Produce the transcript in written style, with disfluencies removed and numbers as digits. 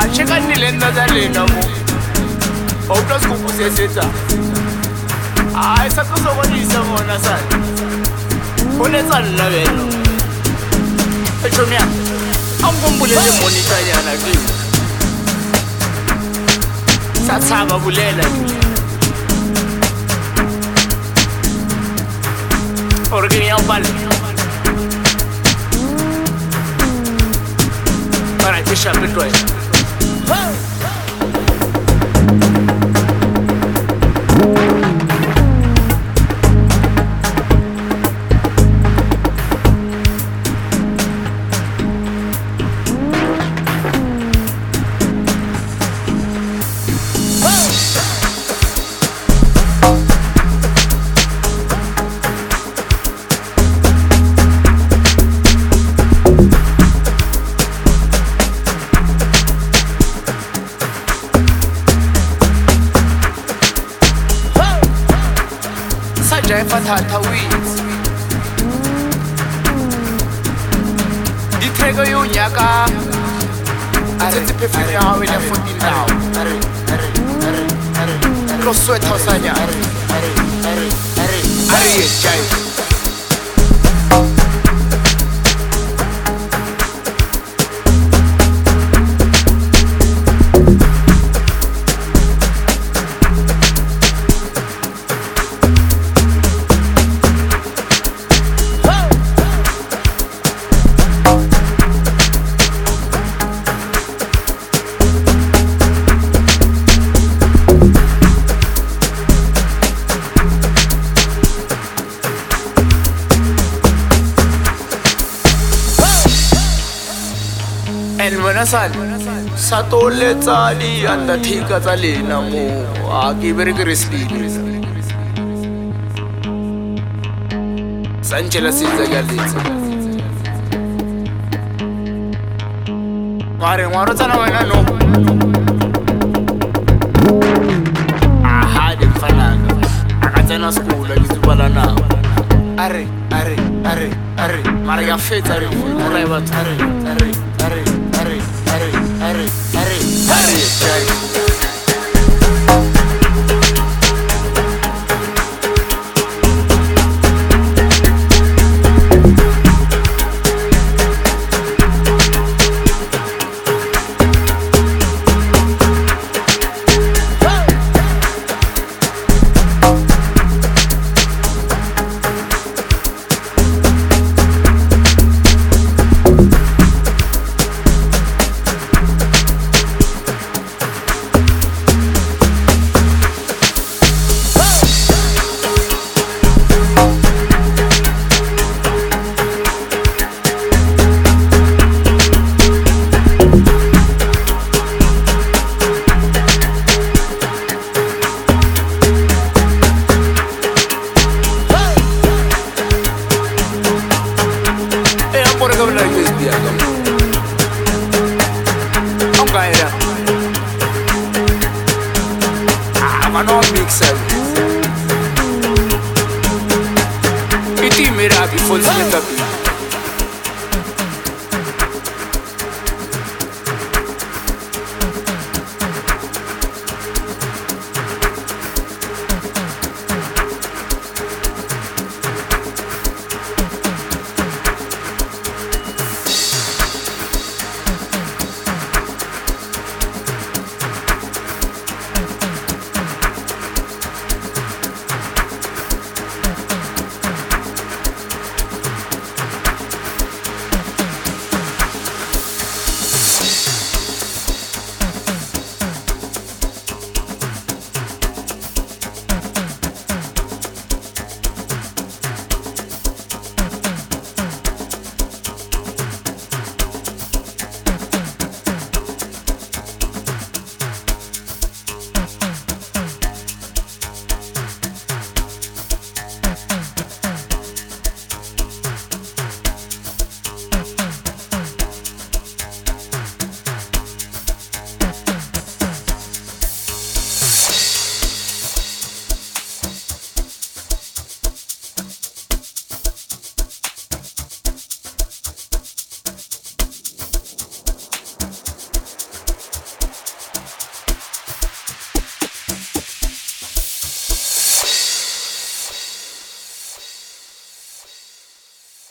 cheka nilenda zalena mo Outros kupuseseta Sa kusokonisa mona sana Unetsa nna wena Echomia Angkumbulele monitor yana kimi Satsaba bulela Porque me un palo Para que chape tu Jefa thatha wins Ditrego yunyaka Atsetse perfect ya hawe le 14 now Lo sweat hausanya Are ye jai And when I said Satole Tali and the Tika Talina mo Aki very grizzly Sanchela Sinza Galizza Mare Marotana when I know I had him Fananga I got in a school like it's Balana Are Maria Feta I'm an all mixer.